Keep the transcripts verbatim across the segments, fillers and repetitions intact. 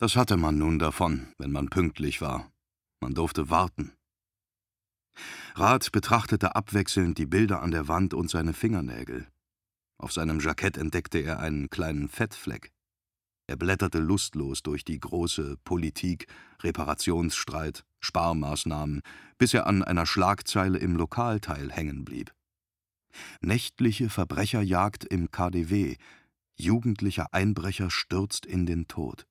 Das hatte man nun davon, wenn man pünktlich war. Man durfte warten. Rath betrachtete abwechselnd die Bilder an der Wand und seine Fingernägel. Auf seinem Jackett entdeckte er einen kleinen Fettfleck. Er blätterte lustlos durch die große Politik, Reparationsstreit, Sparmaßnahmen, bis er an einer Schlagzeile im Lokalteil hängen blieb. Nächtliche Verbrecherjagd im K D W. Jugendlicher Einbrecher stürzt in den Tod.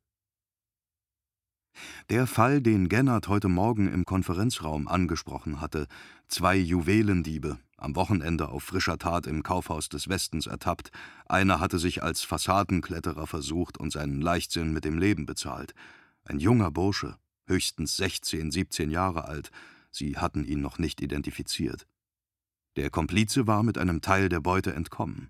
Der Fall, den Gennard heute Morgen im Konferenzraum angesprochen hatte, zwei Juwelendiebe, am Wochenende auf frischer Tat im Kaufhaus des Westens ertappt, einer hatte sich als Fassadenkletterer versucht und seinen Leichtsinn mit dem Leben bezahlt. Ein junger Bursche, höchstens sechzehn, siebzehn Jahre alt, sie hatten ihn noch nicht identifiziert. Der Komplize war mit einem Teil der Beute entkommen.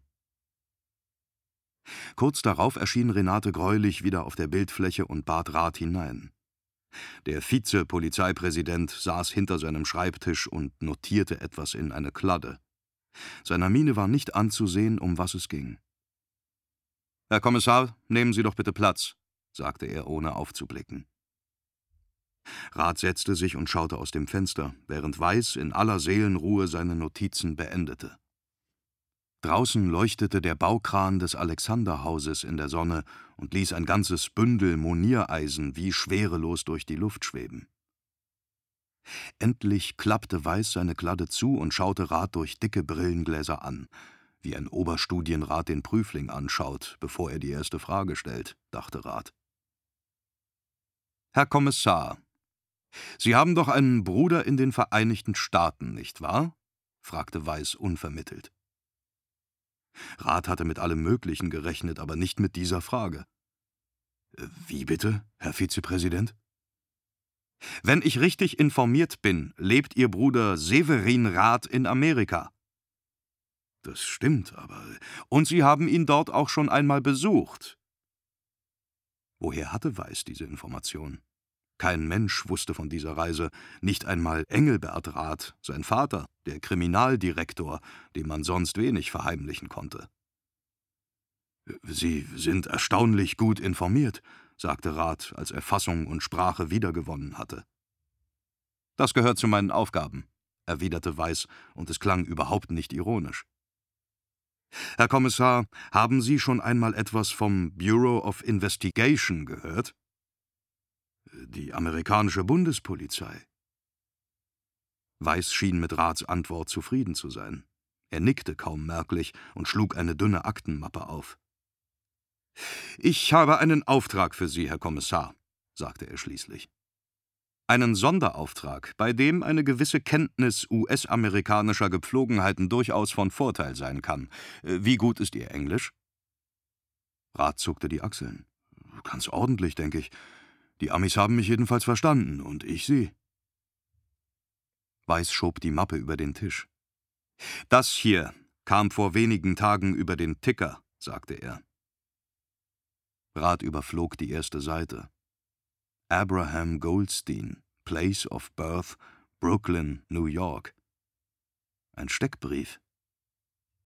Kurz darauf erschien Renate Greulich wieder auf der Bildfläche und bat Rath hinein. Der Vize-Polizeipräsident saß hinter seinem Schreibtisch und notierte etwas in eine Kladde. Seiner Miene war nicht anzusehen, um was es ging. »Herr Kommissar, nehmen Sie doch bitte Platz«, sagte er, ohne aufzublicken. Rath setzte sich und schaute aus dem Fenster, während Weiß in aller Seelenruhe seine Notizen beendete. Draußen leuchtete der Baukran des Alexanderhauses in der Sonne und ließ ein ganzes Bündel Moniereisen wie schwerelos durch die Luft schweben. Endlich klappte Weiß seine Kladde zu und schaute Rath durch dicke Brillengläser an, wie ein Oberstudienrat den Prüfling anschaut, bevor er die erste Frage stellt, dachte Rath. »Herr Kommissar, Sie haben doch einen Bruder in den Vereinigten Staaten, nicht wahr?« fragte Weiß unvermittelt. Rath hatte mit allem Möglichen gerechnet, aber nicht mit dieser Frage. »Wie bitte, Herr Vizepräsident?« »Wenn ich richtig informiert bin, lebt Ihr Bruder Severin Rath in Amerika.« »Das stimmt, aber...« »Und Sie haben ihn dort auch schon einmal besucht.« Woher hatte Weiß diese Information? Kein Mensch wusste von dieser Reise, nicht einmal Engelbert Rath, sein Vater, der Kriminaldirektor, dem man sonst wenig verheimlichen konnte. »Sie sind erstaunlich gut informiert«, sagte Rath, als er Fassung und Sprache wiedergewonnen hatte. »Das gehört zu meinen Aufgaben«, erwiderte Weiß, und es klang überhaupt nicht ironisch. »Herr Kommissar, haben Sie schon einmal etwas vom Bureau of Investigation gehört?« »Die amerikanische Bundespolizei.« Weiß schien mit Raths Antwort zufrieden zu sein. Er nickte kaum merklich und schlug eine dünne Aktenmappe auf. »Ich habe einen Auftrag für Sie, Herr Kommissar«, sagte er schließlich. »Einen Sonderauftrag, bei dem eine gewisse Kenntnis U S-amerikanischer Gepflogenheiten durchaus von Vorteil sein kann. Wie gut ist Ihr Englisch?« Rath zuckte die Achseln. »Ganz ordentlich, denke ich. Die Amis haben mich jedenfalls verstanden, und ich sie.« Weiß schob die Mappe über den Tisch. »Das hier kam vor wenigen Tagen über den Ticker«, sagte er. Rath überflog die erste Seite. Abraham Goldstein, Place of Birth, Brooklyn, New York. Ein Steckbrief.